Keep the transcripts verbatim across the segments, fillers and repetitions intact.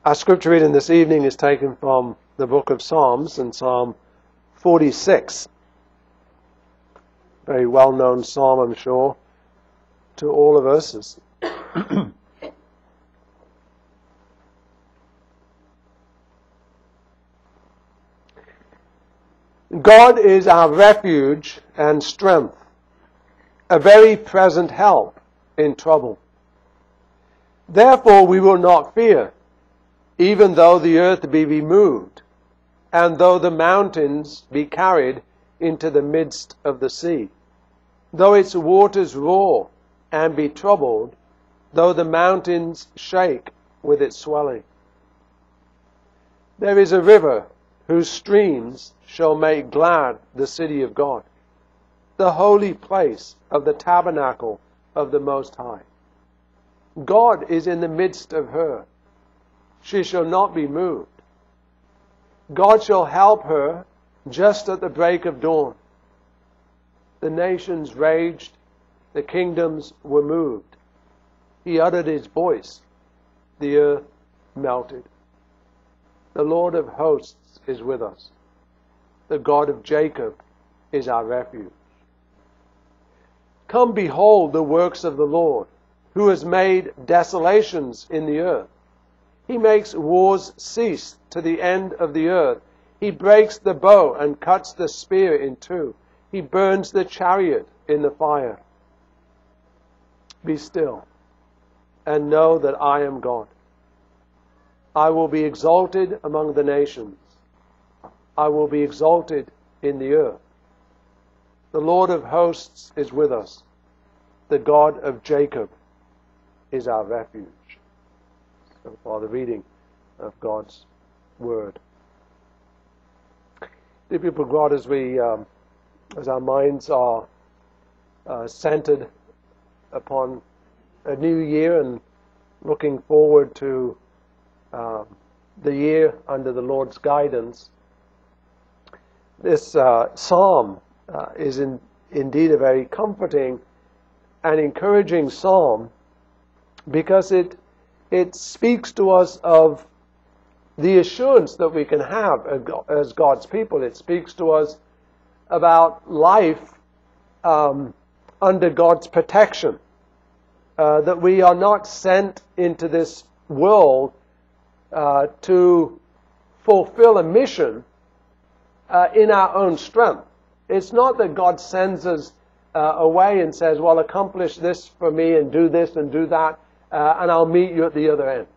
Our scripture reading this evening is taken from the book of Psalms and Psalm forty-six. Very well-known psalm, I'm sure, to all of us. God is our refuge and strength, a very present help in trouble. Therefore we will not fear, even though the earth be removed, and though the mountains be carried into the midst of the sea, though its waters roar and be troubled, though the mountains shake with its swelling. There is a river whose streams shall make glad the city of God, the holy place of the tabernacle of the Most High. God is in the midst of her. She shall not be moved. God shall help her just at the break of dawn. The nations raged, the kingdoms were moved. He uttered his voice, the earth melted. The Lord of hosts is with us. The God of Jacob is our refuge. Come behold the works of the Lord, who has made desolations in the earth. He makes wars cease to the end of the earth. He breaks the bow and cuts the spear in two. He burns the chariot in the fire. Be still and know that I am God. I will be exalted among the nations. I will be exalted in the earth. The Lord of hosts is with us. The God of Jacob is our refuge. So far, the reading of God's Word. Dear people of God, as we, um, as our minds are uh, centered upon a new year and looking forward to uh, the year under the Lord's guidance, this uh, psalm uh, is in, indeed a very comforting and encouraging psalm, because it it speaks to us of the assurance that we can have as God's people. It speaks to us about life um, under God's protection, uh, that we are not sent into this world uh, to fulfill a mission uh, in our own strength. It's not that God sends us uh, away and says, well, accomplish this for me and do this and do that, Uh, and I'll meet you at the other end.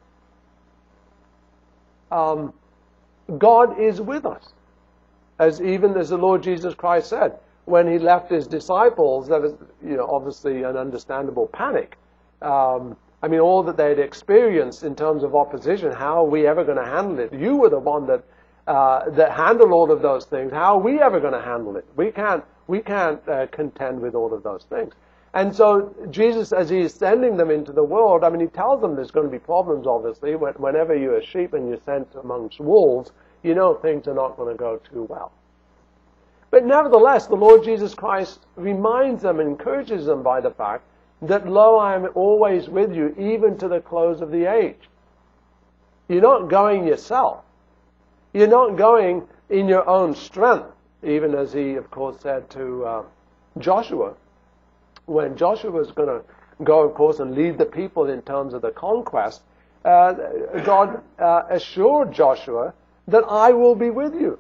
Um, God is with us. As even as the Lord Jesus Christ said, when he left his disciples, there was, you know, obviously an understandable panic. Um, I mean, all that they'd experienced in terms of opposition, how are we ever going to handle it? You were the one that uh, that handled all of those things. How are we ever going to handle it? We can't, we can't uh, contend with all of those things. And so Jesus, as he is sending them into the world, I mean, he tells them there's going to be problems, obviously. Whenever you're a sheep and you're sent amongst wolves, you know things are not going to go too well. But nevertheless, the Lord Jesus Christ reminds them and encourages them by the fact that, lo, I am always with you, even to the close of the age. You're not going yourself. You're not going in your own strength, even as he, of course, said to uh, Joshua. When Joshua was going to go, of course, and lead the people in terms of the conquest, uh, God uh, assured Joshua that I will be with you.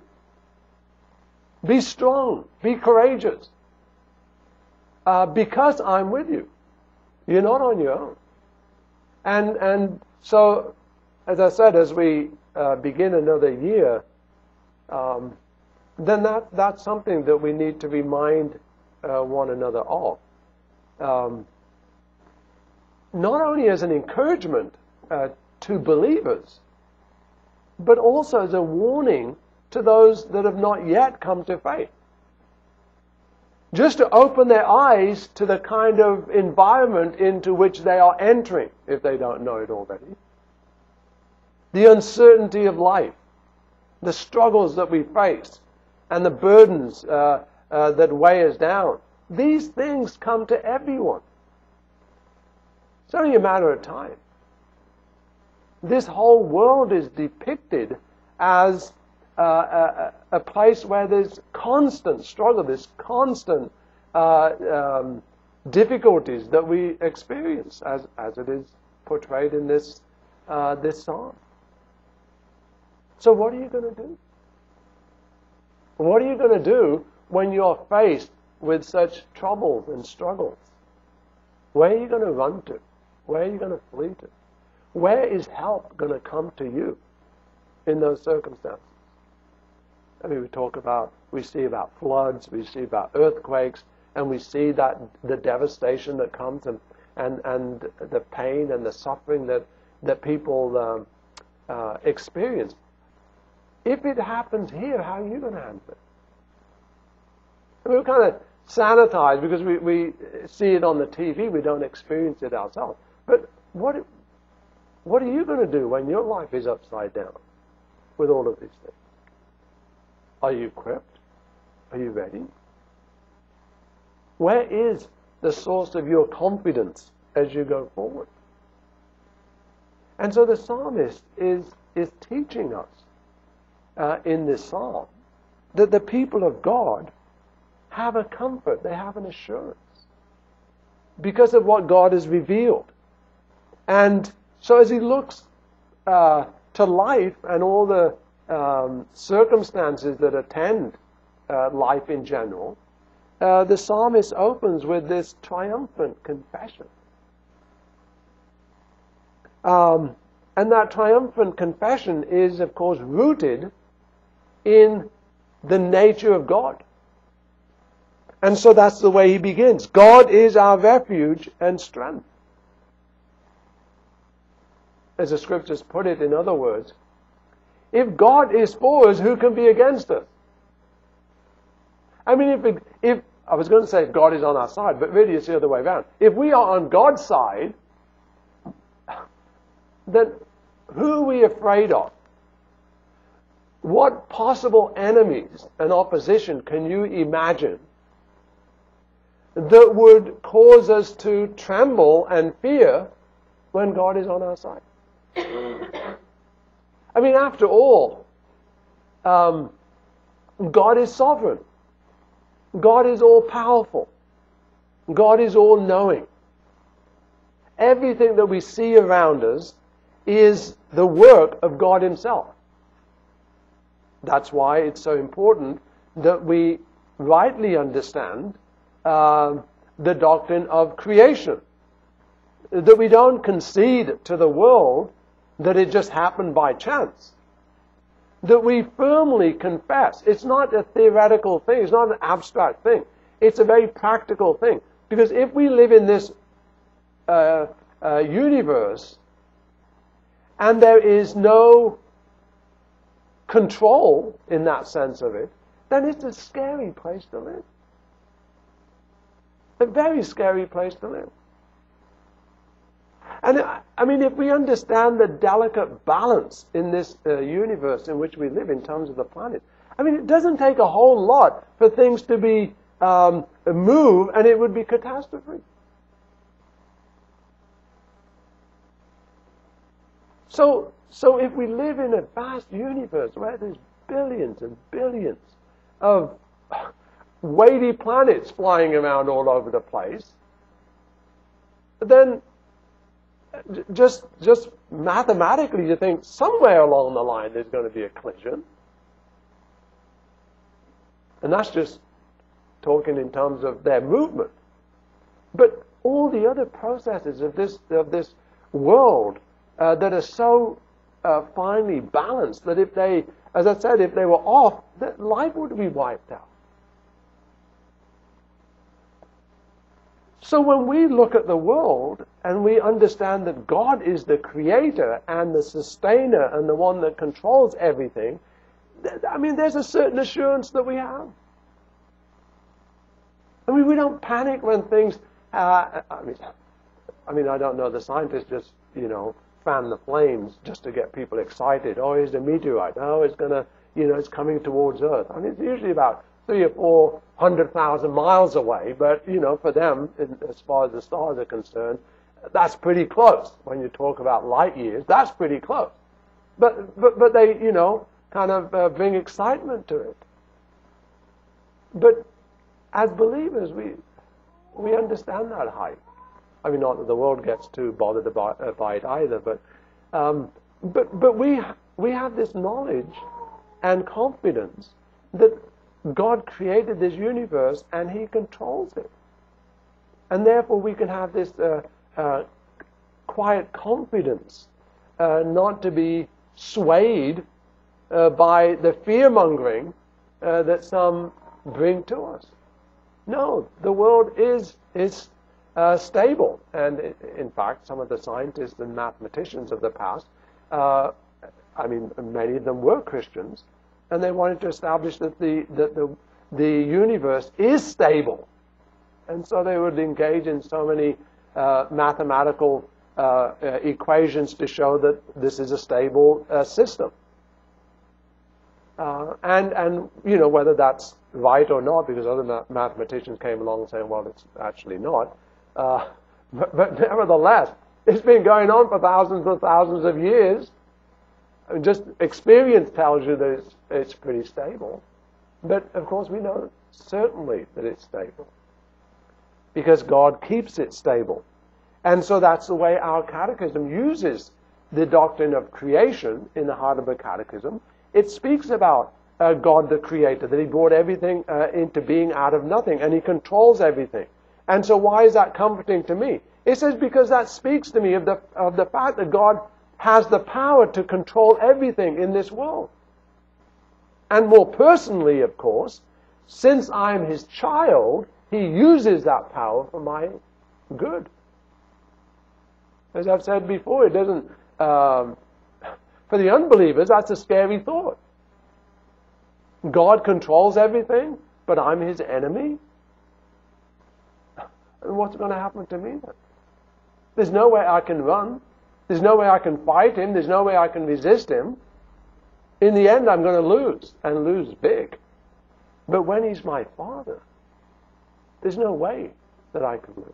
Be strong. Be courageous. Uh, because I'm with you. You're not on your own. And and so, as I said, as we uh, begin another year, um, then that that's something that we need to remind uh, one another of. Um, not only as an encouragement uh, to believers, but also as a warning to those that have not yet come to faith. Just to open their eyes to the kind of environment into which they are entering, if they don't know it already. The uncertainty of life, the struggles that we face, and the burdens uh, uh, that weigh us down. These things come to everyone. It's only a matter of time. this whole world is depicted as uh, a, a place where there's constant struggle, there's constant uh, um, difficulties that we experience, as as it is portrayed in this uh, this psalm. So what are you going to do? What are you going to do when you're faced with such troubles and struggles? Where are you going to run to? Where are you going to flee to? Where is help going to come to you in those circumstances? I mean, we talk about, we see about floods, we see about earthquakes, and we see that the devastation that comes and, and, and the pain and the suffering that, that people um, uh, experience. If it happens here, how are you going to handle it? I mean, we're kind of sanitized because we, we see it on the T V, we don't experience it ourselves. But what, what are you going to do when your life is upside down with all of these things? Are you equipped? Are you ready? Where is the source of your confidence as you go forward? And so the psalmist is, is teaching us uh, in this psalm that the people of God have a comfort, they have an assurance because of what God has revealed. And so as he looks uh, to life and all the um, circumstances that attend uh, life in general, uh, the psalmist opens with this triumphant confession. Um, and that triumphant confession is, of course, rooted in the nature of God. And so that's the way he begins. God is our refuge and strength. As the scriptures put it, in other words, if God is for us, who can be against us? I mean, if, it, if I was going to say if God is on our side, but really it's the other way around. If we are on God's side, then who are we afraid of? What possible enemies and opposition can you imagine that would cause us to tremble and fear when God is on our side? I mean, after all, um, God is sovereign. God is all-powerful. God is all-knowing. Everything that we see around us is the work of God himself. That's why it's so important that we rightly understand uh, the doctrine of creation. That we don't concede to the world that it just happened by chance. That we firmly confess. It's not a theoretical thing. It's not an abstract thing. It's a very practical thing. Because if we live in this uh, uh, universe and there is no control in that sense of it, then it's a scary place to live. A very scary place to live. And I mean, if we understand the delicate balance in this uh, universe in which we live in terms of the planet, I mean, it doesn't take a whole lot for things to be um, move, and it would be catastrophe. So, so if we live in a vast universe where there's billions and billions of weighty planets flying around all over the place, then just just mathematically you think somewhere along the line there's going to be a collision. And that's just talking in terms of their movement. But all the other processes of this of this world uh, that are so uh, finely balanced that if they, as I said, if they were off, that life would be wiped out. So when we look at the world and we understand that God is the creator and the sustainer and the one that controls everything, I mean, there's a certain assurance that we have. I mean, we don't panic when things, uh, I mean, I mean, I don't know, the scientists just, you know, fan the flames just to get people excited. Oh, here's a meteorite. Oh, it's going to, you know, it's coming towards Earth. I mean, it's usually about three or four hundred thousand miles away, but, you know, for them, in, as far as the stars are concerned, that's pretty close. When you talk about light years, that's pretty close. But but but they, you know, kind of uh, bring excitement to it. But as believers, we we understand that height. I mean, not that the world gets too bothered about, about it either, but um, but but we we have this knowledge and confidence that God created this universe and He controls it, and therefore we can have this uh, uh, quiet confidence, uh, not to be swayed uh, by the fear mongering uh, that some bring to us. No, the world is is. Uh, stable, and in fact, some of the scientists and mathematicians of the past, uh, I mean, many of them were Christians, and they wanted to establish that the that the the universe is stable, and so they would engage in so many uh, mathematical uh, uh, equations to show that this is a stable uh, system. Uh, and and you know whether that's right or not, because other ma- mathematicians came along saying, well, it's actually not. Uh, but, but nevertheless, it's been going on for thousands and thousands of years. I mean, just experience tells you that it's, it's pretty stable. But, of course, we know certainly that it's stable, because God keeps it stable. And so that's the way our catechism uses the doctrine of creation in the Heidelberg Catechism. It speaks about uh, God the Creator, that He brought everything uh, into being out of nothing, and He controls everything. And so why is that comforting to me? It says because that speaks to me of the of the fact that God has the power to control everything in this world. And more personally, of course, since I'm His child, He uses that power for my good. As I've said before, it doesn't, um, for the unbelievers, that's a scary thought. God controls everything, but I'm His enemy? And what's going to happen to me then? There's no way I can run. There's no way I can fight Him. There's no way I can resist Him. In the end, I'm going to lose, and lose big. But when He's my Father, there's no way that I can lose.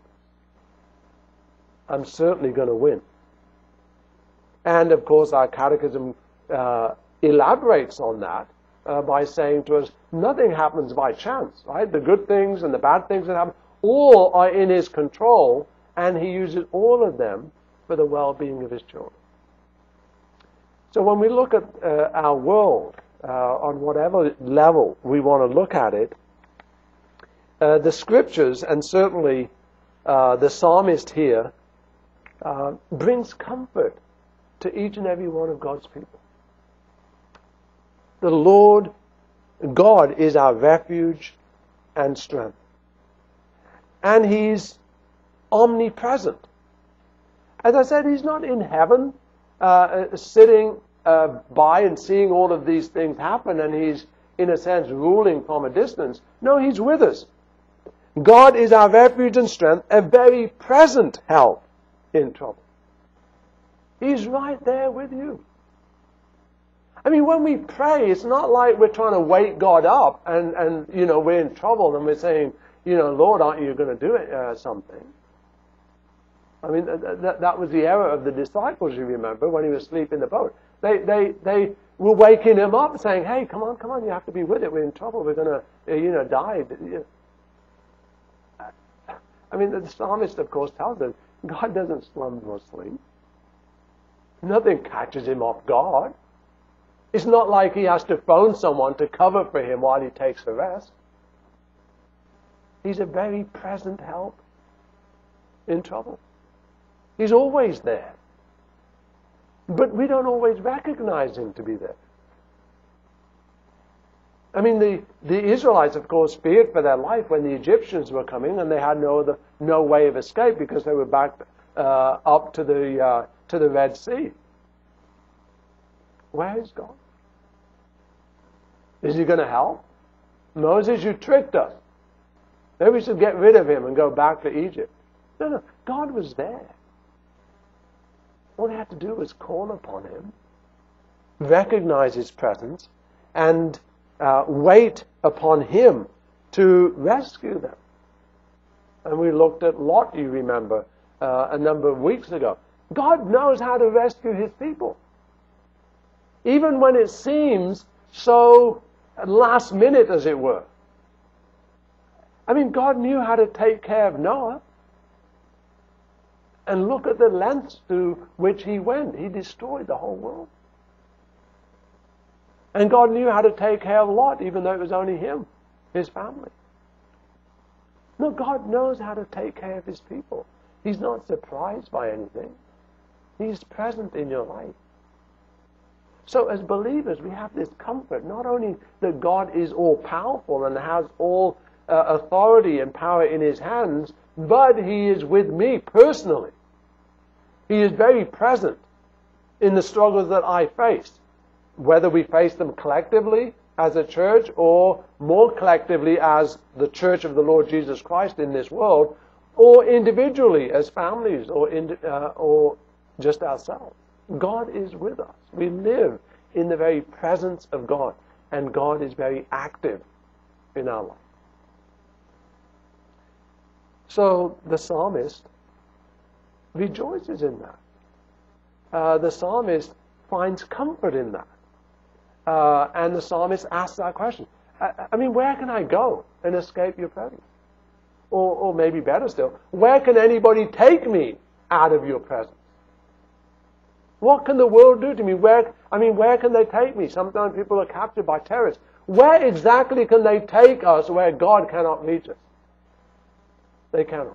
I'm certainly going to win. And, of course, our catechism uh, elaborates on that uh, by saying to us, nothing happens by chance, right? The good things and the bad things that happen, all are in His control, and He uses all of them for the well-being of His children. So when we look at uh, our world, uh, on whatever level we want to look at it, uh, the Scriptures, and certainly uh, the psalmist here, uh, brings comfort to each and every one of God's people. The Lord God is our refuge and strength. And He's omnipresent. As I said, He's not in heaven uh, sitting uh, by and seeing all of these things happen, and He's, in a sense, ruling from a distance. No, He's with us. God is our refuge and strength, a very present help in trouble. He's right there with you. I mean, when we pray, it's not like we're trying to wake God up and, and you know, we're in trouble and we're saying, you know, Lord, aren't you going to do it, uh, something? I mean, th- th- that was the error of the disciples, you remember, when He was asleep in the boat. They they they were waking Him up saying, hey, come on, come on, you have to be with it. We're in trouble. We're going to, you know, die. I mean, the psalmist, of course, tells us, God doesn't slumber or sleep. Nothing catches Him off guard. It's not like He has to phone someone to cover for Him while He takes a rest. He's a very present help in trouble. He's always there. But we don't always recognize Him to be there. I mean, the, the Israelites, of course, feared for their life when the Egyptians were coming, and they had no other, no way of escape because they were backed uh, up to the uh, to the Red Sea. Where is God? Is He going to help? Moses, you tricked us. Maybe we should get rid of him and go back to Egypt. No, no. God was there. All they had to do was call upon Him, recognize His presence, and uh, wait upon Him to rescue them. And we looked at Lot, you remember, uh, a number of weeks ago. God knows how to rescue his people. Even when it seems so last minute, as it were. I mean, God knew how to take care of Noah. And look at the lengths to which he went. He destroyed the whole world. And God knew how to take care of Lot, even though it was only him, his family. No, God knows how to take care of his people. He's not surprised by anything. He's present in your life. So as believers, we have this comfort, not only that God is all-powerful and has all uh, authority and power in his hands, but he is with me personally. He is very present in the struggles that I face, whether we face them collectively as a church or more collectively as the church of the Lord Jesus Christ in this world, or individually as families or, in, uh, or just ourselves. God is with us. We live in the very presence of God, and God is very active in our life. So the psalmist rejoices in that. Uh, the psalmist finds comfort in that. Uh, and the psalmist asks that question. I, I mean, where can I go and escape your presence? Or, or maybe better still, where can anybody take me out of your presence? What can the world do to me? Where, I mean, where can they take me? Sometimes people are captured by terrorists. Where exactly can they take us where God cannot reach us? They cannot.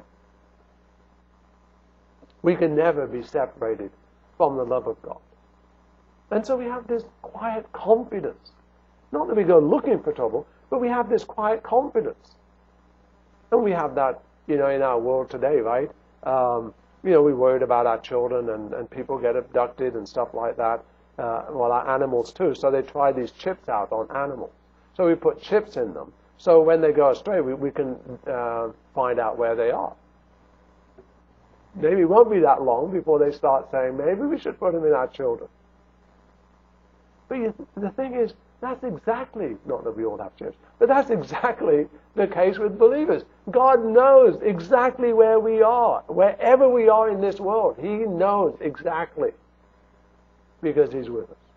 We can never be separated from the love of God. And so we have this quiet confidence. Not that we go looking for trouble, but we have this quiet confidence. And we have that, you know, in our world today, right? Um, you know, we're worried about our children and, and people get abducted and stuff like that. Uh, well, our animals too. So they try these chips out on animals. So we put chips in them. So when they go astray, we, we can uh, find out where they are. Maybe it won't be that long before they start saying, maybe we should put them in our children. But you, the thing is, that's exactly, not that we all have chips, but that's exactly the case with believers. God knows exactly where we are. Wherever we are in this world, he knows exactly because he's with us.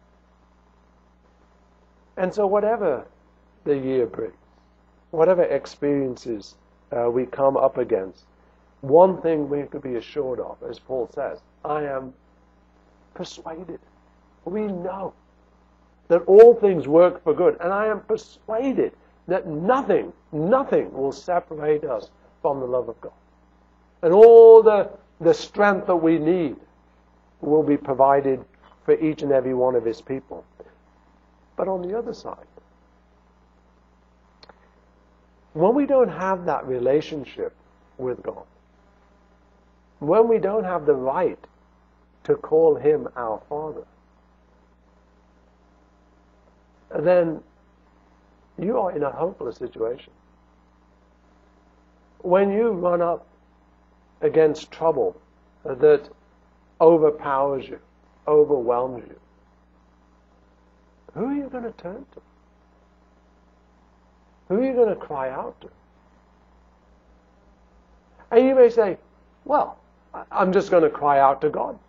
And so whatever the year brings, whatever experiences uh, we come up against, one thing we could be assured of, as Paul says, I am persuaded. We know that all things work for good. And I am persuaded that nothing, nothing will separate us from the love of God. And all the, the strength that we need will be provided for each and every one of his people. But on the other side, when we don't have that relationship with God, when we don't have the right to call him our Father, then you are in a hopeless situation. When you run up against trouble that overpowers you, overwhelms you, who are you going to turn to? Who are you going to cry out to? And you may say, well, I'm just going to cry out to God.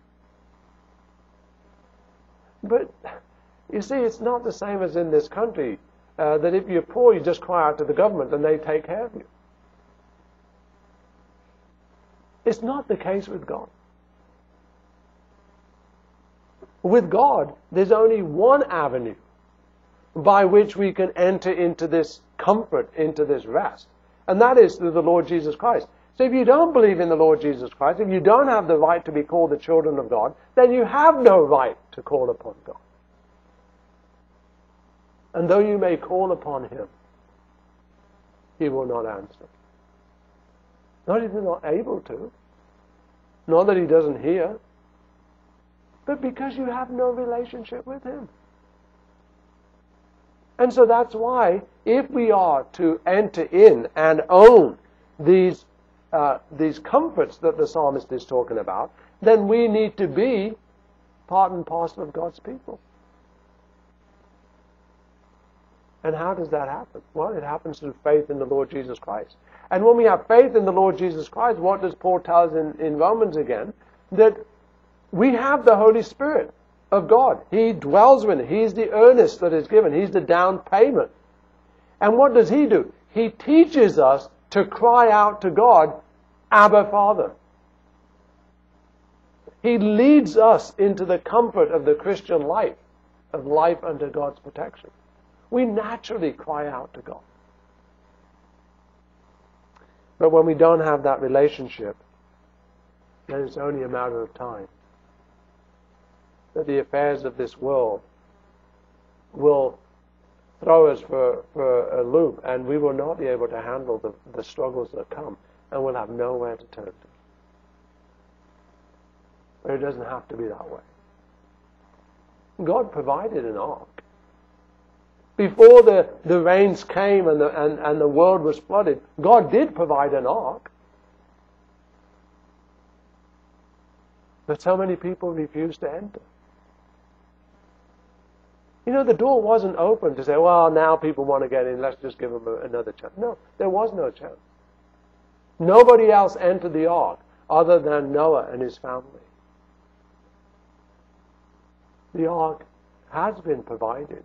But you see, it's not the same as in this country, uh, that if you're poor, you just cry out to the government and they take care of you. It's not the case with God. With God, there's only one avenue by which we can enter into this comfort, into this rest. And that is through the Lord Jesus Christ. So if you don't believe in the Lord Jesus Christ, if you don't have the right to be called the children of God, then you have no right to call upon God. And though you may call upon him, he will not answer. Not that he's not able to. Not that he doesn't hear. But because you have no relationship with him. And so that's why, if we are to enter in and own these, uh, these comforts that the psalmist is talking about, then we need to be part and parcel of God's people. And how does that happen? Well, it happens through faith in the Lord Jesus Christ. And when we have faith in the Lord Jesus Christ, what does Paul tell us in, in Romans again? That we have the Holy Spirit of God. He dwells with it. He's the earnest that is given. He's the down payment. And what does He do? He teaches us to cry out to God, Abba, Father. He leads us into the comfort of the Christian life, of life under God's protection. We naturally cry out to God. But when we don't have that relationship, then it's only a matter of time that the affairs of this world will throw us for, for a loop, and we will not be able to handle the, the struggles that come, and we'll have nowhere to turn to. But it doesn't have to be that way. God provided an ark. Before the, the rains came and the, and, and the world was flooded, God did provide an ark. But so many people refused to enter. You know, the door wasn't open to say, well, now people want to get in, let's just give them a, another chance. No, there was no chance. Nobody else entered the ark other than Noah and his family. The ark has been provided.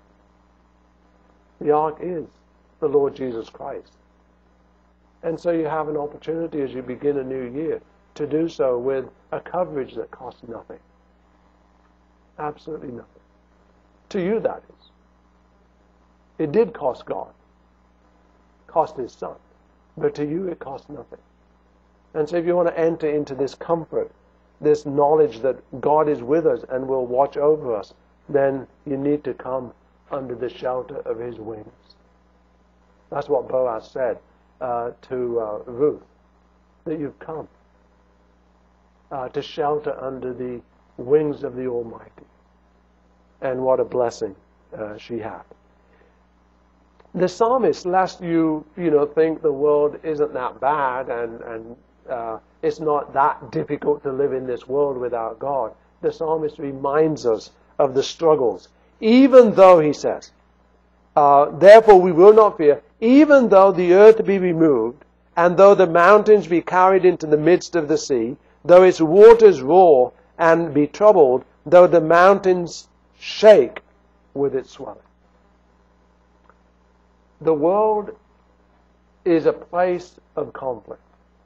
The ark is the Lord Jesus Christ. And so you have an opportunity as you begin a new year to do so with a coverage that costs nothing. Absolutely nothing. To you, that is. It did cost God. Cost His Son. But to you, it cost nothing. And so if you want to enter into this comfort, this knowledge that God is with us and will watch over us, then you need to come under the shelter of His wings. That's what Boaz said uh, to uh, Ruth, that you've come uh, to shelter under the wings of the Almighty. And what a blessing uh, she had. The psalmist, lest you, you know, think the world isn't that bad and, and uh, it's not that difficult to live in this world without God, the psalmist reminds us of the struggles. Even though, he says, uh, therefore we will not fear, even though the earth be removed, and though the mountains be carried into the midst of the sea, though its waters roar and be troubled, though the mountains shake with its swelling. The world is a place of conflict.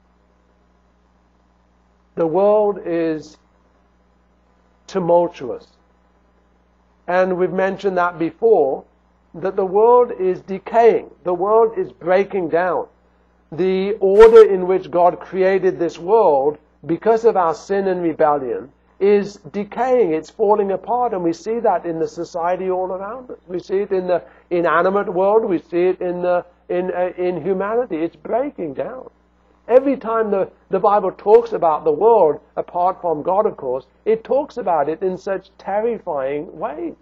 The world is tumultuous. And we've mentioned that before, that the world is decaying. The world is breaking down. The order in which God created this world, because of our sin and rebellion, is decaying. It's falling apart, and we see that in the society all around us. We see it in the inanimate world. We see it in the in uh, in humanity. It's breaking down. Every time the, the Bible talks about the world, apart from God, of course, it talks about it in such terrifying ways.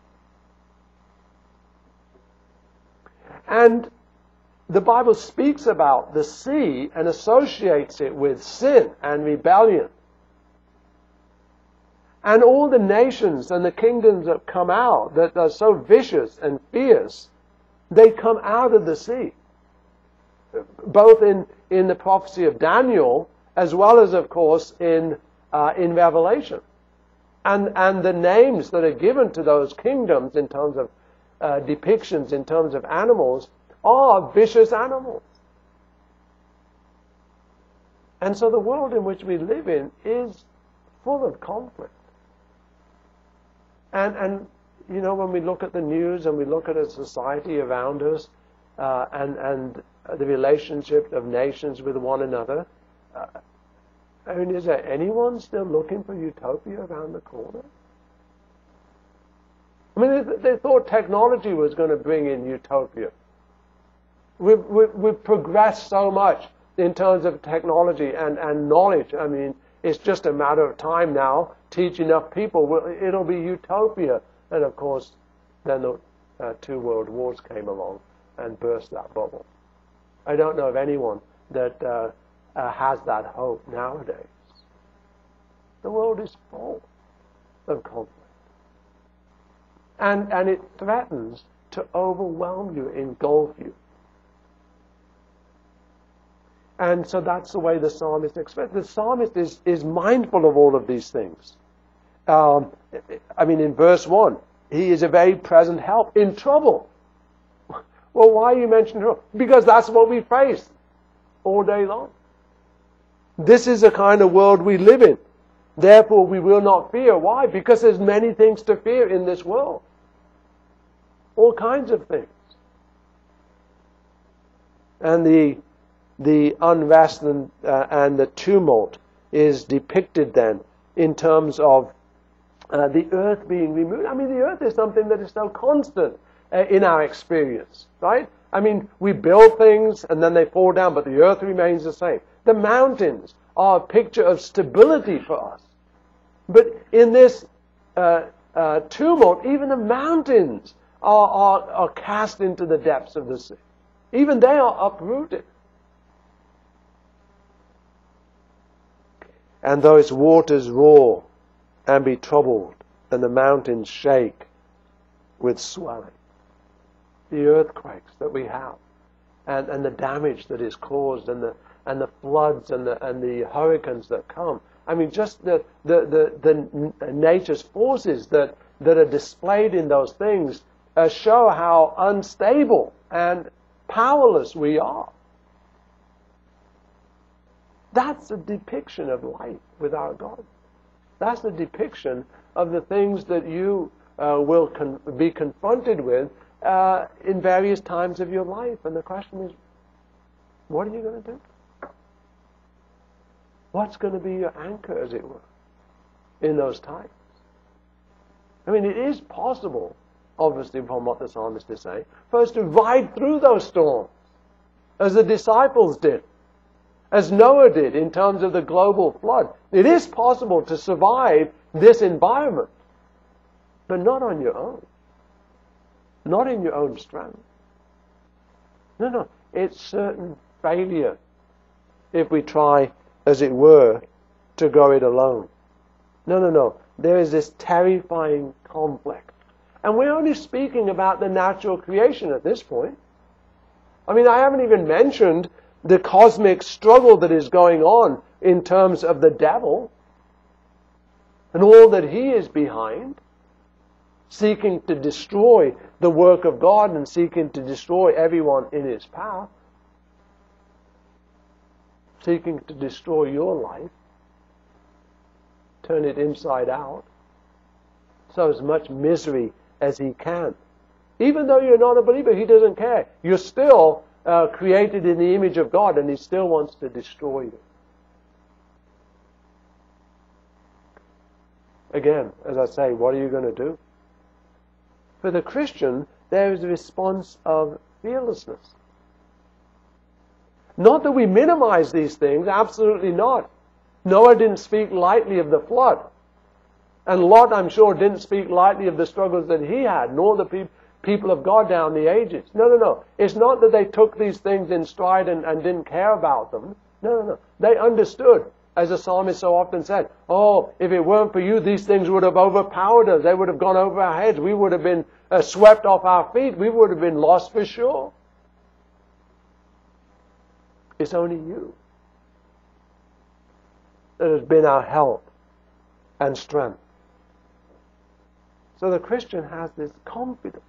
And the Bible speaks about the sea and associates it with sin and rebellion. And all the nations and the kingdoms that come out, that are so vicious and fierce, they come out of the sea. Both in, in the prophecy of Daniel, as well as, of course, in uh, in Revelation. And, and the names that are given to those kingdoms in terms of uh, depictions, in terms of animals, are vicious animals. And so the world in which we live in is full of conflict. And, and you know, when we look at the news and we look at a society around us, uh, and, and the relationship of nations with one another, uh, I mean, is there anyone still looking for utopia around the corner? I mean, they, they thought technology was going to bring in utopia. We've, we've, we've progressed so much in terms of technology and, and knowledge. I mean, it's just a matter of time now. Teach enough people, it'll be utopia. And of course, then the uh, two world wars came along and burst that bubble. I don't know of anyone that uh, uh, has that hope nowadays. The world is full of conflict. And, and it threatens to overwhelm you, engulf you. And so that's the way the psalmist expresses. The psalmist is, is mindful of all of these things. Um, I mean, in verse one, he is a very present help in trouble. Well, why are you mentioning trouble? Because that's what we face all day long. This is the kind of world we live in. Therefore, we will not fear. Why? Because there's many things to fear in this world. All kinds of things. And the the unrest and, uh, and the tumult is depicted then in terms of uh, the earth being removed. I mean, the earth is something that is so constant uh, in our experience, right? I mean, we build things and then they fall down, but the earth remains the same. The mountains are a picture of stability for us. But in this uh, uh, tumult, even the mountains are, are, are cast into the depths of the sea. Even they are uprooted. And though its waters roar and be troubled, and the mountains shake with swelling. The earthquakes that we have, and, and the damage that is caused, and the and the floods and the and the hurricanes that come. I mean, just the the the, the nature's forces that that are displayed in those things uh, show how unstable and powerless we are. That's a depiction of life without God. That's a depiction of the things that you uh, will con- be confronted with uh, in various times of your life. And the question is, what are you going to do? What's going to be your anchor, as it were, in those times? I mean, it is possible, obviously, from what the psalmist is saying, for us to ride through those storms, as the disciples did. As Noah did in terms of the global flood. It is possible to survive this environment, but not on your own. Not in your own strength. No, no. It's certain failure if we try, as it were, to go it alone. No, no, no. There is this terrifying conflict. And we're only speaking about the natural creation at this point. I mean, I haven't even mentioned the cosmic struggle that is going on in terms of the devil and all that he is behind, seeking to destroy the work of God and seeking to destroy everyone in his path, seeking to destroy your life, turn it inside out, so as much misery as he can. Even though you're not a believer, he doesn't care. You're still Uh, created in the image of God, and he still wants to destroy you. Again, as I say, what are you going to do? For the Christian, there is a response of fearlessness. Not that we minimize these things, absolutely not. Noah didn't speak lightly of the flood. And Lot, I'm sure, didn't speak lightly of the struggles that he had, nor the people people of God down the ages. No, no, no. It's not that they took these things in stride and, and didn't care about them. No, no, no. They understood, as the psalmist so often said, oh, if it weren't for you, these things would have overpowered us. They would have gone over our heads. We would have been uh, swept off our feet. We would have been lost for sure. It's only you that has been our help and strength. So the Christian has this confidence.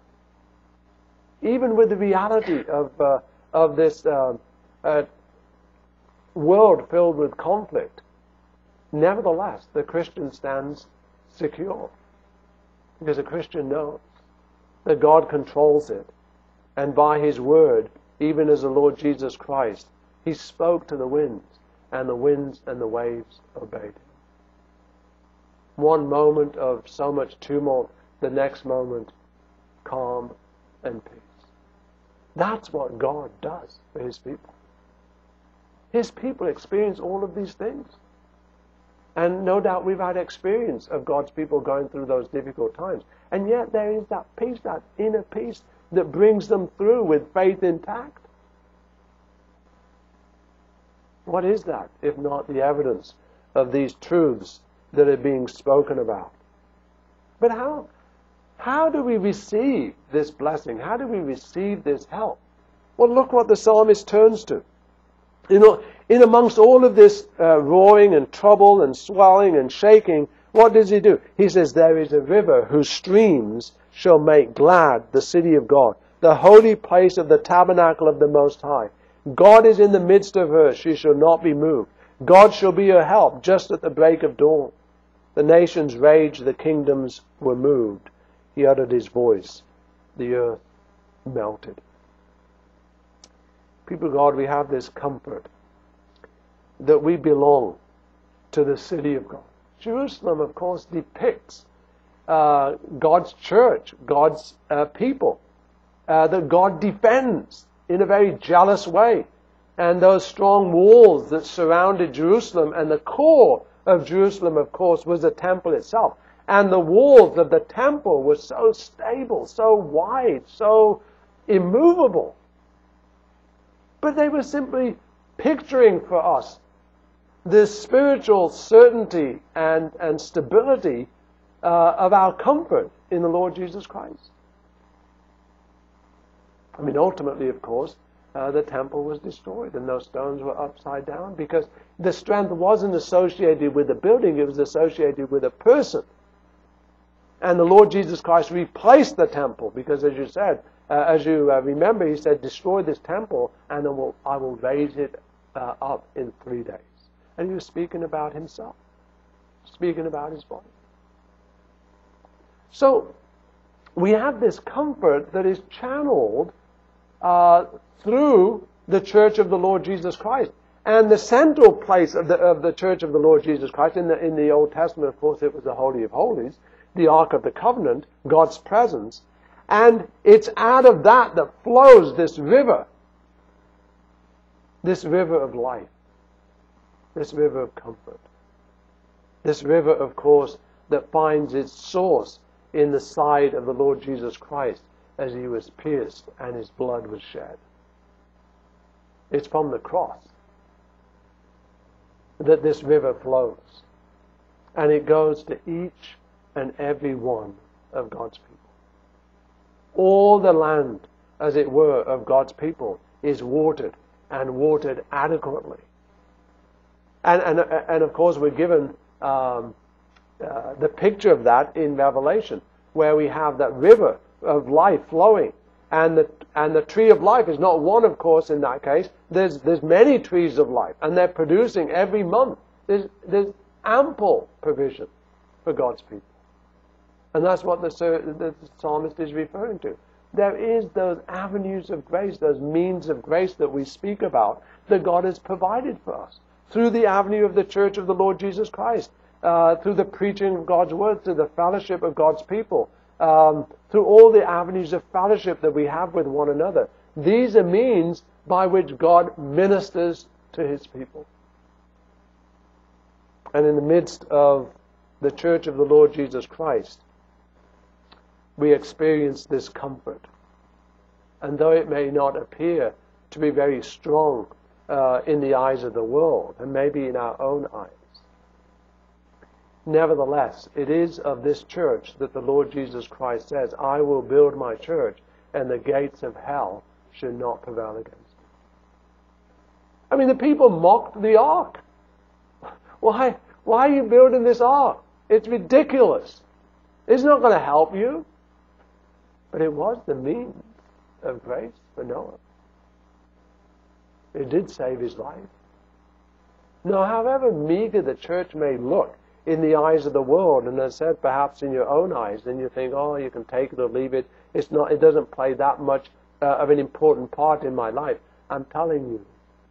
Even with the reality of uh, of this uh, uh, world filled with conflict, nevertheless, the Christian stands secure. Because the Christian knows that God controls it. And by his word, even as the Lord Jesus Christ, he spoke to the winds, and the winds and the waves obeyed him. One moment of so much tumult, the next moment, calm and peace. That's what God does for his people. His people experience all of these things. And no doubt we've had experience of God's people going through those difficult times. And yet there is that peace, that inner peace that brings them through with faith intact. What is that, if not the evidence of these truths that are being spoken about? But how, how do we receive this blessing? How do we receive this help? Well, look what the psalmist turns to. You know, in amongst all of this uh, roaring and trouble and swelling and shaking, what does he do? He says, there is a river whose streams shall make glad the city of God, the holy place of the tabernacle of the Most High. God is in the midst of her, she shall not be moved. God shall be her help just at the break of dawn. The nations raged, the kingdoms were moved. He uttered his voice, the earth melted. People of God, we have this comfort that we belong to the city of God. Jerusalem, of course, depicts uh, God's church, God's uh, people, uh, that God defends in a very jealous way. And those strong walls that surrounded Jerusalem, and the core of Jerusalem, of course, was the temple itself. And the walls of the temple were so stable, so wide, so immovable. But they were simply picturing for us the spiritual certainty and, and stability uh, of our comfort in the Lord Jesus Christ. I mean, ultimately, of course, uh, the temple was destroyed and those stones were upside down because the strength wasn't associated with the building, it was associated with a person. And the Lord Jesus Christ replaced the temple because, as you said, uh, as you uh, remember, he said, destroy this temple and I will, I will raise it uh, up in three days. And he was speaking about himself, speaking about his body. So we have this comfort that is channeled uh, through the church of the Lord Jesus Christ. And the central place of the, of the church of the Lord Jesus Christ, in the, in the Old Testament, of course, it was the Holy of Holies, the Ark of the Covenant, God's presence. And it's out of that that flows this river, this river of life, this river of comfort, this river, of course, that finds its source in the side of the Lord Jesus Christ as he was pierced and his blood was shed. It's from the cross that this river flows. And it goes to each and every one of God's people. All the land, as it were, of God's people is watered and watered adequately. And, and, and of course, we're given um, uh, the picture of that in Revelation, where we have that river of life flowing. And the, and the tree of life is not one, of course, in that case. There's, there's many trees of life, and they're producing every month. There's, there's ample provision for God's people. And that's what the, the psalmist is referring to. There is those avenues of grace, those means of grace that we speak about, that God has provided for us. Through the avenue of the church of the Lord Jesus Christ, uh, through the preaching of God's word, through the fellowship of God's people, um, through all the avenues of fellowship that we have with one another. These are means by which God ministers to his people. And in the midst of the church of the Lord Jesus Christ, we experience this comfort. And though it may not appear to be very strong uh, in the eyes of the world, and maybe in our own eyes, nevertheless, it is of this church that the Lord Jesus Christ says, I will build my church, and the gates of hell should not prevail against it. I mean, the people mocked the ark. Why, why are you building this ark? It's ridiculous. It's not going to help you. But it was the means of grace for Noah. It did save his life. Now, however meager the church may look in the eyes of the world, and as I said, perhaps in your own eyes, then you think, oh, you can take it or leave it. It's not. It doesn't play that much uh, of an important part in my life. I'm telling you,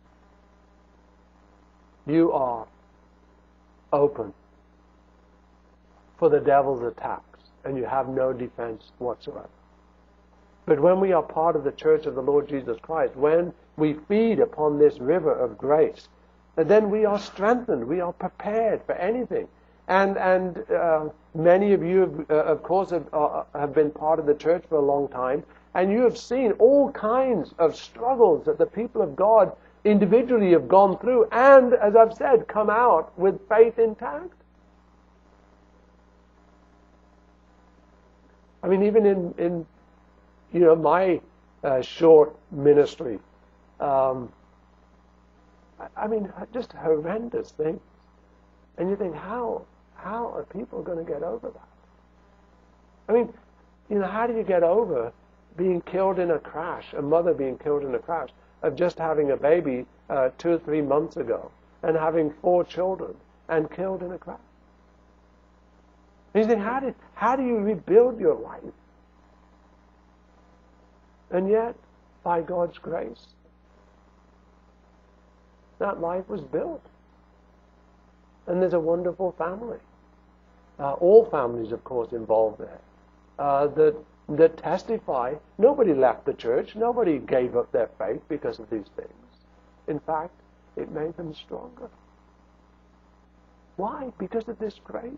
you are open for the devil's attacks, and you have no defense whatsoever. But when we are part of the church of the Lord Jesus Christ, when we feed upon this river of grace, then we are strengthened. We are prepared for anything. And and uh, many of you, have, uh, of course, have, uh, have been part of the church for a long time, and you have seen all kinds of struggles that the people of God individually have gone through, and, as I've said, come out with faith intact. I mean, even in, in you know, my uh, short ministry, um, I, I mean, just horrendous things. And you think, how, how are people going to get over that? I mean, you know, how do you get over being killed in a crash, a mother being killed in a crash, of just having a baby uh, two or three months ago, and having four children, and killed in a crash? And you think, how do, how do you rebuild your life? And yet, by God's grace, that life was built. And there's a wonderful family. Uh, all families, of course, involved there. Uh, that, that testify, nobody left the church, nobody gave up their faith because of these things. In fact, it made them stronger. Why? Because of this grace.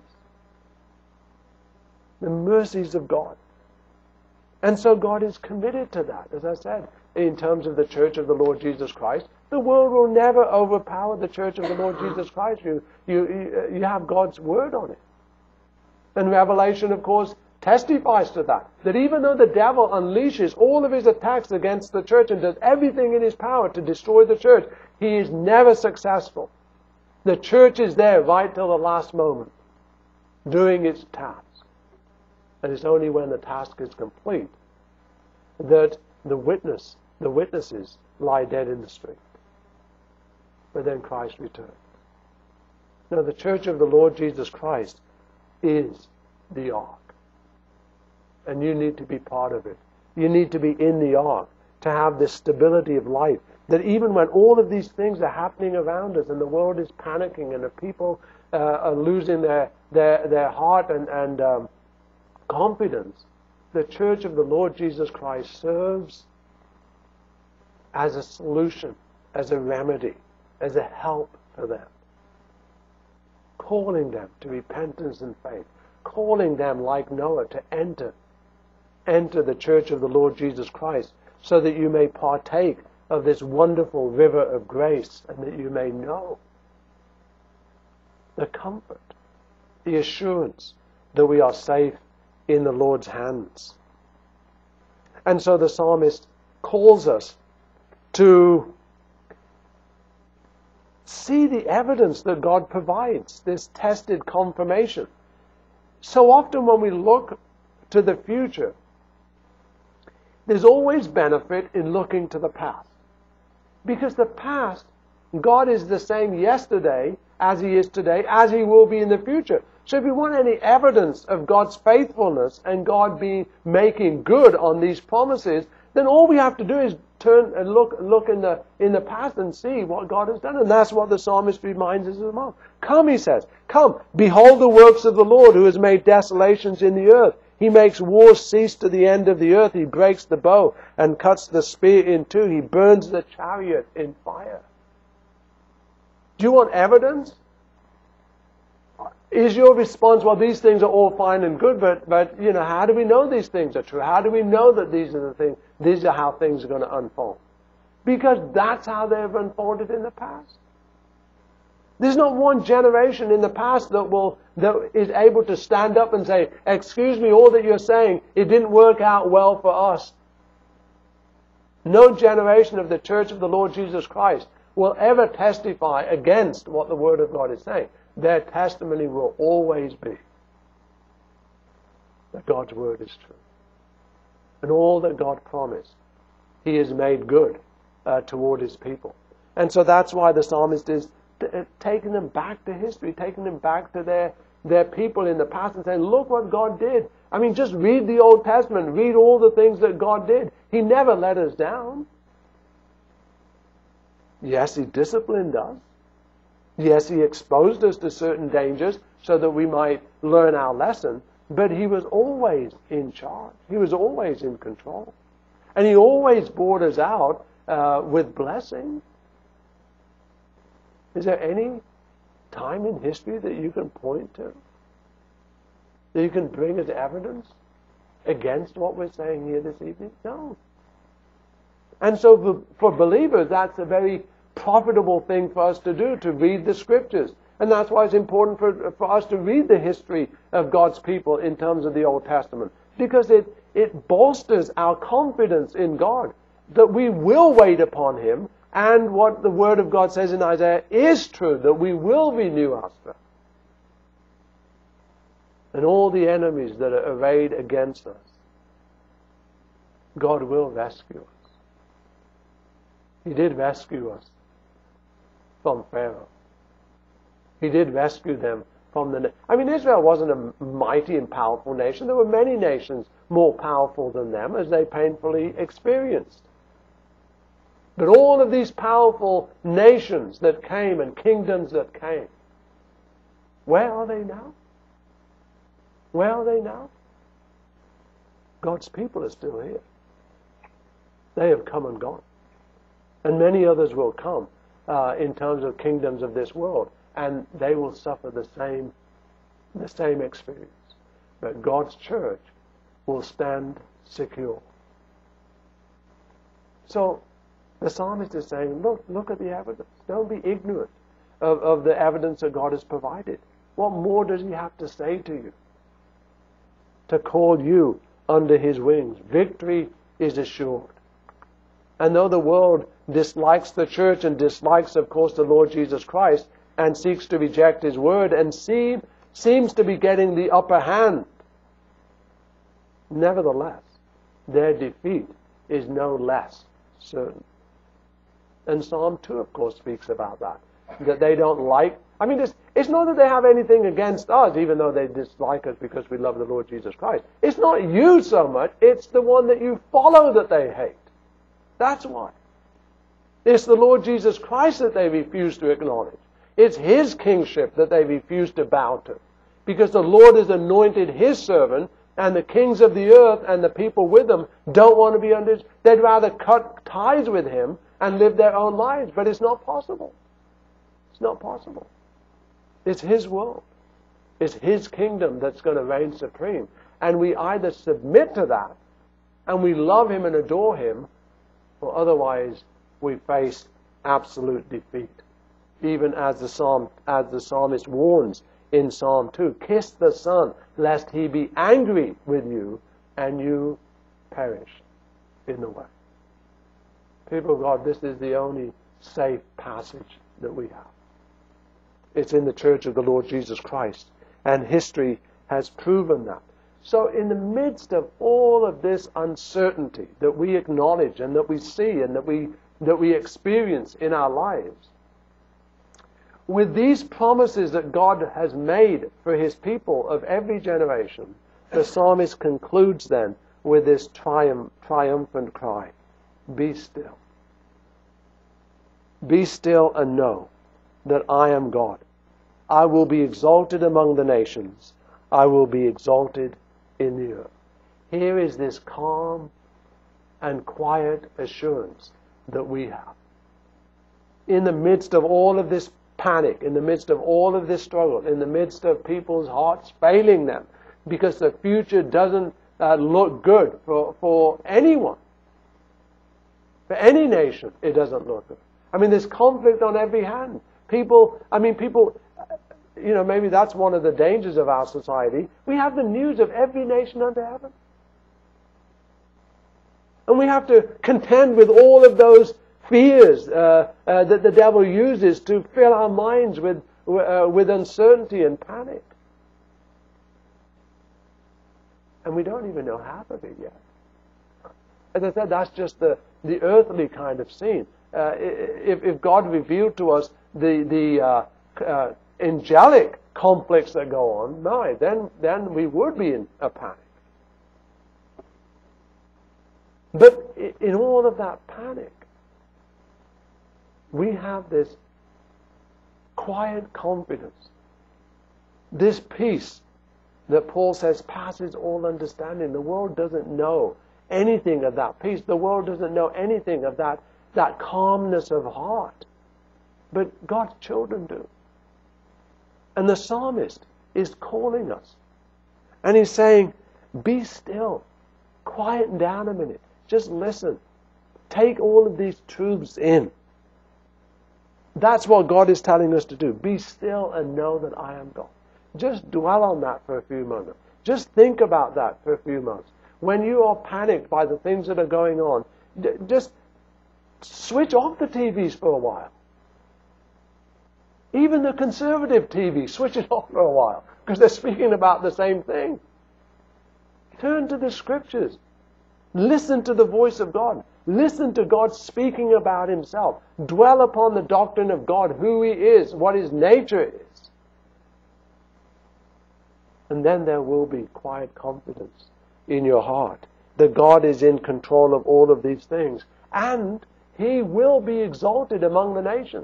The mercies of God. And so God is committed to that, as I said, in terms of the Church of the Lord Jesus Christ. The world will never overpower the Church of the Lord Jesus Christ. You, you, you have God's word on it. And Revelation, of course, testifies to that. That even though the devil unleashes all of his attacks against the church and does everything in his power to destroy the church, he is never successful. The church is there right till the last moment, doing its task. And it's only when the task is complete that the witness, the witnesses lie dead in the street. But then Christ returned. Now the church of the Lord Jesus Christ is the ark. And you need to be part of it. You need to be in the ark to have this stability of life. That even when all of these things are happening around us and the world is panicking and the people uh, are losing their, their, their heart and, and um, confidence, the church of the Lord Jesus Christ serves as a solution, as a remedy, as a help for them. Calling them to repentance and faith. Calling them, like Noah, to enter. Enter the church of the Lord Jesus Christ so that you may partake of this wonderful river of grace and that you may know the comfort, the assurance that we are safe in the Lord's hands. And so the psalmist calls us to see the evidence that God provides, this tested confirmation. So often when we look to the future, there's always benefit in looking to the past. Because the past, God is the same yesterday as He is today, as He will be in the future. So if you want any evidence of God's faithfulness and God being making good on these promises, then all we have to do is turn and look look in the in the past and see what God has done. And that's what the psalmist reminds us of. Come, he says, come, behold the works of the Lord, who has made desolations in the earth. He makes wars cease to the end of the earth. He breaks the bow and cuts the spear in two. He burns the chariot in fire. Do you want evidence? Is your response, well, these things are all fine and good, but, but, you know, how do we know these things are true? How do we know that these are the things, these are how things are going to unfold? Because that's how they've unfolded in the past. There's not one generation in the past that will, that is able to stand up and say, excuse me, all that you're saying, it didn't work out well for us. No generation of the Church of the Lord Jesus Christ will ever testify against what the Word of God is saying. Their testimony will always be that God's Word is true. And all that God promised, He has made good uh, toward His people. And so that's why the psalmist is t- taking them back to history, taking them back to their, their people in the past and saying, look what God did. I mean, just read the Old Testament, read all the things that God did. He never let us down. Yes, He disciplined us. Yes, He exposed us to certain dangers so that we might learn our lesson, but He was always in charge. He was always in control. And He always brought us out uh, with blessing. Is there any time in history that you can point to, that you can bring as evidence against what we're saying here this evening? No. And so for, for believers, that's a very profitable thing for us to do, to read the Scriptures. And that's why it's important for, for us to read the history of God's people in terms of the Old Testament. because it, it bolsters our confidence in God, that we will wait upon Him, and what the Word of God says in Isaiah is true, that we will renew our strength. And all the enemies that are arrayed against us, God will rescue us. He did rescue us from Pharaoh. He did rescue them from the... I mean, Israel wasn't a mighty and powerful nation. There were many nations more powerful than them, as they painfully experienced. But all of these powerful nations that came and kingdoms that came, where are they now? Where are they now? God's people are still here. They have come and gone. And many others will come uh, in terms of kingdoms of this world. And they will suffer the same, the same experience. But God's church will stand secure. So the psalmist is saying, look, look at the evidence. Don't be ignorant of, of the evidence that God has provided. What more does He have to say to you? To call you under His wings. Victory is assured. And though the world dislikes the church and dislikes, of course, the Lord Jesus Christ, and seeks to reject His word, and seem, seems to be getting the upper hand, nevertheless, their defeat is no less certain. And Psalm two, of course, speaks about that. That they don't like... I mean, it's, it's not that they have anything against us, even though they dislike us because we love the Lord Jesus Christ. It's not you so much, it's the one that you follow that they hate. That's why. It's the Lord Jesus Christ that they refuse to acknowledge. It's His kingship that they refuse to bow to. Because the Lord has anointed His servant, and the kings of the earth and the people with them don't want to be under His... They'd rather cut ties with Him and live their own lives. But it's not possible. It's not possible. It's His world. It's His kingdom that's going to reign supreme. And we either submit to that, and we love Him and adore Him, or otherwise we face absolute defeat. Even as the psalm, as the psalmist warns in Psalm two, kiss the Son, lest He be angry with you, and you perish in the way. People of God, this is the only safe passage that we have. It's in the church of the Lord Jesus Christ, and history has proven that. So in the midst of all of this uncertainty that we acknowledge and that we see and that we that we experience in our lives, with these promises that God has made for His people of every generation, the psalmist concludes then with this triumph, triumphant cry, be still. Be still and know that I am God. I will be exalted among the nations. I will be exalted in the earth. Here is this calm and quiet assurance that we have. In the midst of all of this panic, in the midst of all of this struggle, in the midst of people's hearts failing them, because the future doesn't uh, look good for, for anyone. For any nation, it doesn't look good. I mean, there's conflict on every hand. People, I mean, people, you know, maybe that's one of the dangers of our society. We have the news of every nation under heaven. And we have to contend with all of those fears uh, uh, that the devil uses to fill our minds with, uh, with uncertainty and panic. And we don't even know half of it yet. As I said, that's just the, the earthly kind of scene. Uh, if, if God revealed to us the, the uh, uh, angelic conflicts that go on, no, then, then we would be in a panic. But in all of that panic, we have this quiet confidence, this peace that Paul says passes all understanding. The world doesn't know anything of that peace. The world doesn't know anything of that, that calmness of heart. But God's children do. And the psalmist is calling us. And he's saying, be still. Quieten down a minute. Just listen. Take all of these truths in. That's what God is telling us to do. Be still and know that I am God. Just dwell on that for a few moments. Just think about that for a few months. When you are panicked by the things that are going on, d- just switch off the T Vs for a while. Even the conservative T V, switch it off for a while, because they're speaking about the same thing. Turn to the Scriptures. Listen to the voice of God. Listen to God speaking about Himself. Dwell upon the doctrine of God, who He is, what His nature is. And then there will be quiet confidence in your heart that God is in control of all of these things. And He will be exalted among the nations.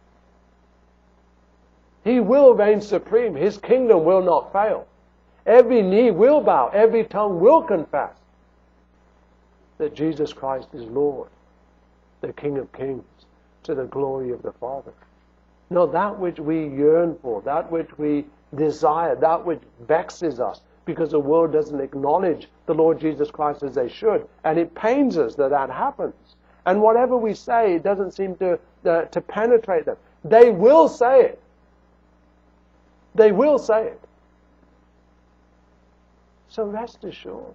He will reign supreme. His kingdom will not fail. Every knee will bow. Every tongue will confess that Jesus Christ is Lord, the King of kings, to the glory of the Father. No, that which we yearn for, that which we desire, that which vexes us, because the world doesn't acknowledge the Lord Jesus Christ as they should. And it pains us that that happens. And whatever we say, it doesn't seem to, uh, to penetrate them. They will say it. They will say it. So rest assured,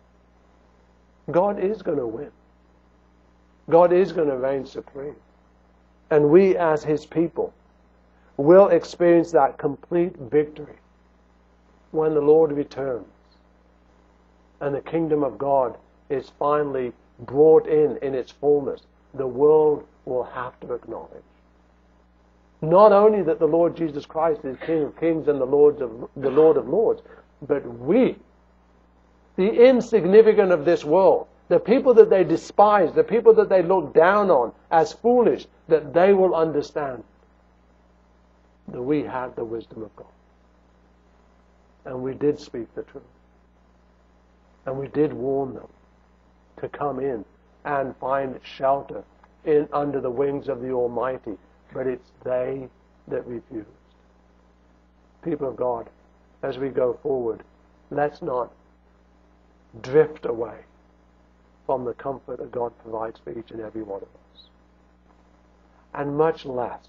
God is going to win. God is going to reign supreme. And we as His people will experience that complete victory when the Lord returns and the kingdom of God is finally brought in in its fullness. The world will have to acknowledge not only that the Lord Jesus Christ is King of kings and the Lord of, the Lord of lords, but we, the insignificant of this world, the people that they despise, the people that they look down on as foolish, that they will understand that we had the wisdom of God. And we did speak the truth. And we did warn them to come in and find shelter in under the wings of the Almighty. But it's they that refused. People of God, as we go forward, let's not drift away from the comfort that God provides for each and every one of us. And much less,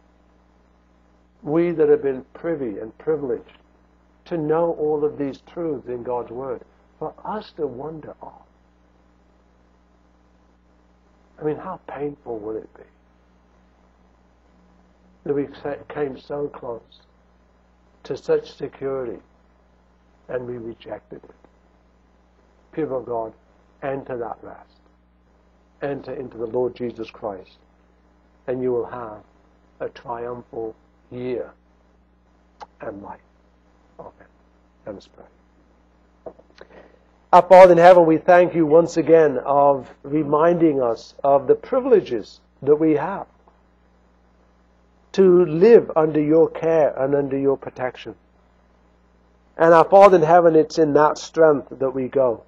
we that have been privy and privileged to know all of these truths in God's Word, for us to wander off. I mean, how painful will it be that we came so close to such security and we rejected it. People of God, enter that rest. Enter into the Lord Jesus Christ, and you will have a triumphal year and life. Amen. Let us pray. Our Father in heaven, we thank you once again of reminding us of the privileges that we have to live under your care and under your protection. And our Father in heaven, it's in that strength that we go.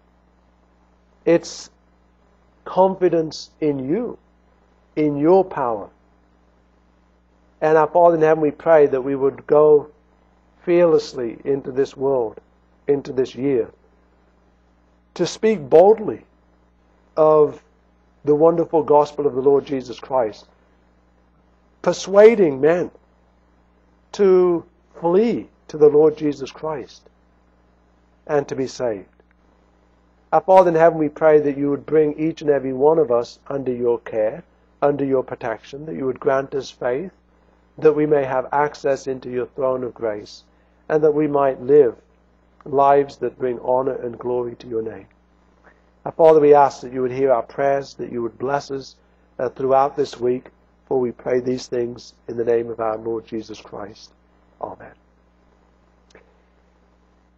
It's confidence in you, in your power. And our Father in heaven, we pray that we would go fearlessly into this world, into this year, to speak boldly of the wonderful gospel of the Lord Jesus Christ, persuading men to flee to the Lord Jesus Christ and to be saved. Our Father in heaven, we pray that you would bring each and every one of us under your care, under your protection, that you would grant us faith, that we may have access into your throne of grace, and that we might live lives that bring honor and glory to your name. Our Father, we ask that you would hear our prayers, that you would bless us uh, throughout this week, for we pray these things in the name of our Lord Jesus Christ. Amen.